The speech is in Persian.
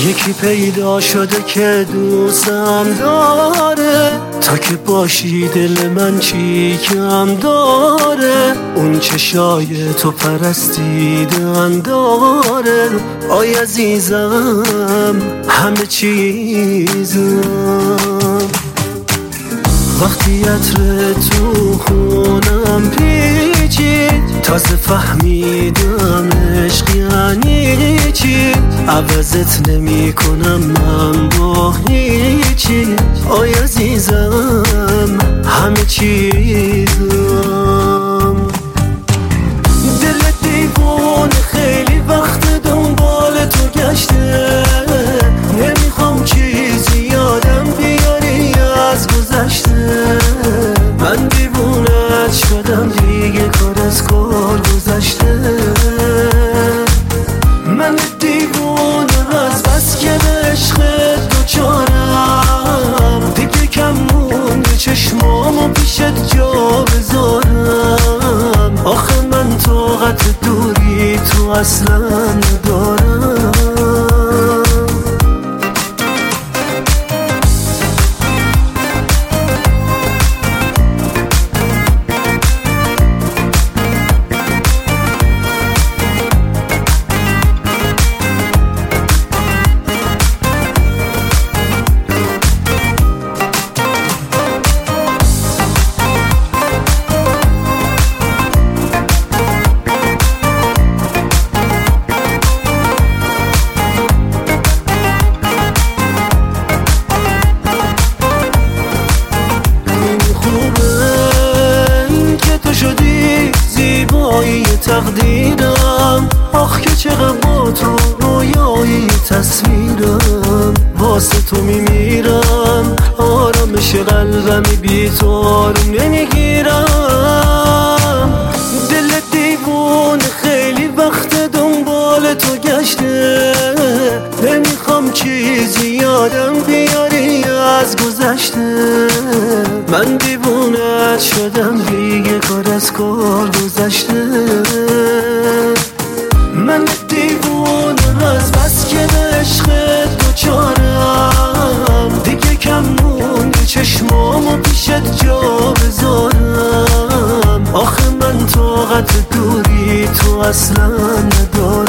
یکی پیدا شده که دوستم داره، تا که باشی دل من چی کم داره. اون چشای تو پرستیدن داره، آی عزیزم همه چیزم. وقتی عطر تو خونم پیچید، تازه فهمیدم عشق یعنی چی. عوضت نمی کنم من با هیچی، آی عزیزم همه چیزم. دل دیوانه خیلی وقت دنبال تو گشته، نمیخوام چیزی یادم بیاری از گذشته. من دیوونت شدم دیگه، کار از کار گذشته. من دیوونه از بس که به عشقت دوچارم، دیگه کم مونده چشمامو پیشت جا بذارم. آخه من طاقت دوری تو اصلا ندارم. تقدیرم آخ که چقدر با تو رویایی تصویرم. واسه تو میمیرم، آرامش قلبمی بی تو آروم نمیگیرم. دل دیوونه خیلی وقت دنبال تو گشته، نمیخوام چیزی یادم بیاری از گذشته. من دیوونت شدم دیگه، کار از کار گذشته. من دیوونه از بس که به عشقت دوچارم، دیگه کم مونده چشمامو پیشت جا بذارم. آخه من طاقت دوری تو اصلا ندارم.